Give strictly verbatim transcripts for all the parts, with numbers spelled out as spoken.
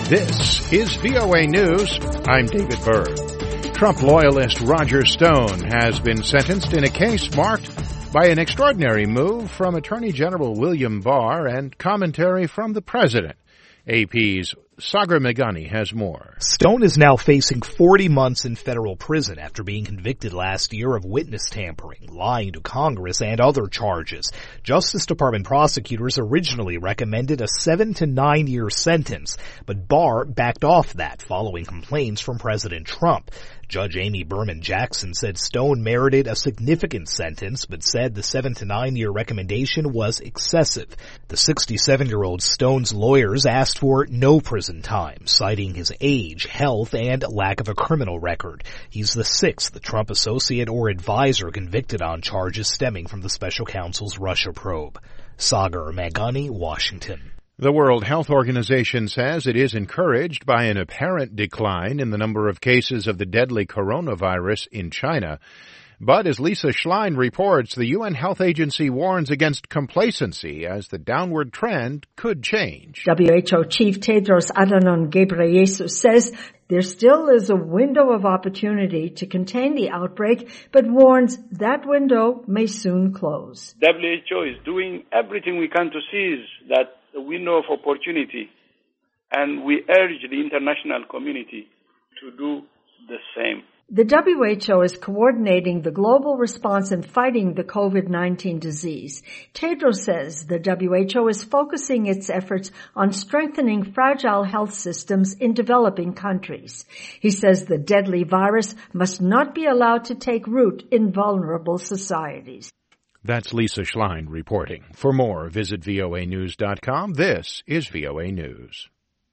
This is V O A News. I'm David Byrd. Trump loyalist Roger Stone has been sentenced in a case marked by an extraordinary move from Attorney General William Barr and commentary from the president. A P's Sagar Meghani has more. Stone is now facing forty months in federal prison after being convicted last year of witness tampering, lying to Congress, and other charges. Justice Department prosecutors originally recommended a seven to nine year sentence, but Barr backed off that following complaints from President Trump. Judge Amy Berman Jackson said Stone merited a significant sentence, but said the seven to nine year recommendation was excessive. The sixty-seven-year-old Stone's lawyers asked for no prison time, citing his age, health, and lack of a criminal record. He's the sixth Trump associate or advisor convicted on charges stemming from the special counsel's Russia probe. Sagar Meghani, Washington. The World Health Organization says it is encouraged by an apparent decline in the number of cases of the deadly coronavirus in China. But as Lisa Schlein reports, the U N Health Agency warns against complacency as the downward trend could change. W H O Chief Tedros Adhanom Ghebreyesus says there still is a window of opportunity to contain the outbreak, but warns that window may soon close. W H O is doing everything we can to seize that window of opportunity, and we urge the international community to do the same. The W H O is coordinating the global response in fighting the COVID nineteen disease. Tedros says the W H O is focusing its efforts on strengthening fragile health systems in developing countries. He says the deadly virus must not be allowed to take root in vulnerable societies. That's Lisa Schlein reporting. For more, visit V O A news dot com. This is V O A News.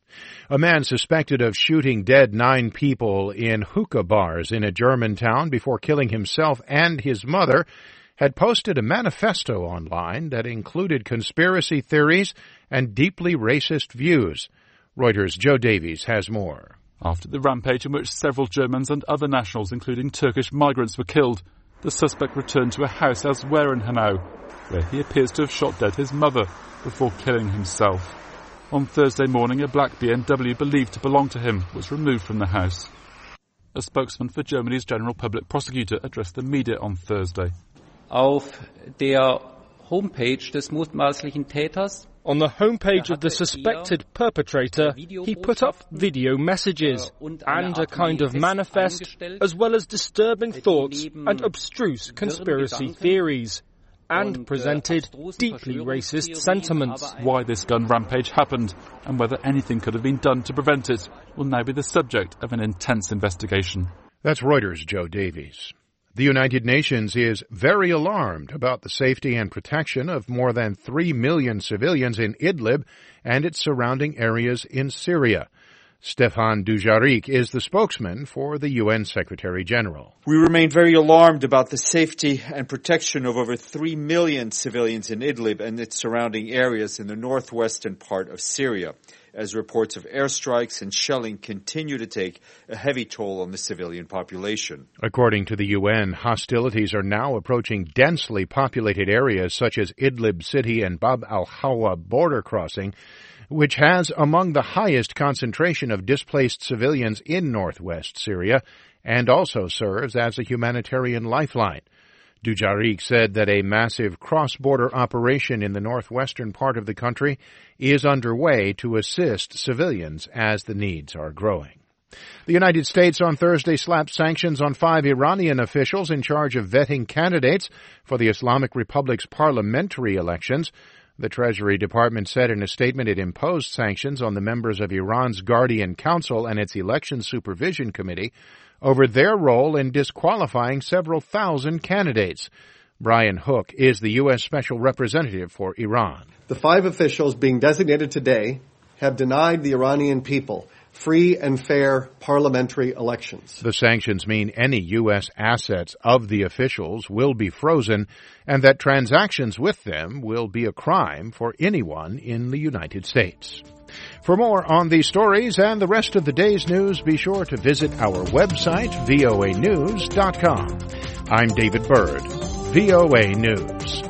A man suspected of shooting dead nine people in hookah bars in a German town before killing himself and his mother had posted a manifesto online that included conspiracy theories and deeply racist views. Reuters' Joe Davies has more. After the rampage in which several Germans and other nationals, including Turkish migrants, were killed, the suspect returned to a house elsewhere in Hanau, where he appears to have shot dead his mother before killing himself. On Thursday morning, a black B M W believed to belong to him was removed from the house. A spokesman for Germany's General Public Prosecutor addressed the media on Thursday. Auf der Homepage des mutmaßlichen Täters On the homepage of the suspected perpetrator, he put up video messages and a kind of manifest, as well as disturbing thoughts and abstruse conspiracy theories, and presented deeply racist sentiments. Why this gun rampage happened and whether anything could have been done to prevent it will now be the subject of an intense investigation. That's Reuters' Joe Davies. The United Nations is very alarmed about the safety and protection of more than three million civilians in Idlib and its surrounding areas in Syria. Stefan Dujarric is the spokesman for the U N Secretary General. We remain very alarmed about the safety and protection of over three million civilians in Idlib and its surrounding areas in the northwestern part of Syria, as reports of airstrikes and shelling continue to take a heavy toll on the civilian population. According to the U N, hostilities are now approaching densely populated areas such as Idlib City and Bab al-Hawa border crossing, which has among the highest concentration of displaced civilians in northwest Syria and also serves as a humanitarian lifeline. Dujarric said that a massive cross-border operation in the northwestern part of the country is underway to assist civilians as the needs are growing. The United States on Thursday slapped sanctions on five Iranian officials in charge of vetting candidates for the Islamic Republic's parliamentary elections. The Treasury Department said in a statement it imposed sanctions on the members of Iran's Guardian Council and its Election Supervision Committee over their role in disqualifying several thousand candidates. Brian Hook is the U S Special Representative for Iran. The five officials being designated today have denied the Iranian people free and fair parliamentary elections. The sanctions mean any U S assets of the officials will be frozen and that transactions with them will be a crime for anyone in the United States. For more on these stories and the rest of the day's news, be sure to visit our website, V O A news dot com. I'm David Byrd, V O A News.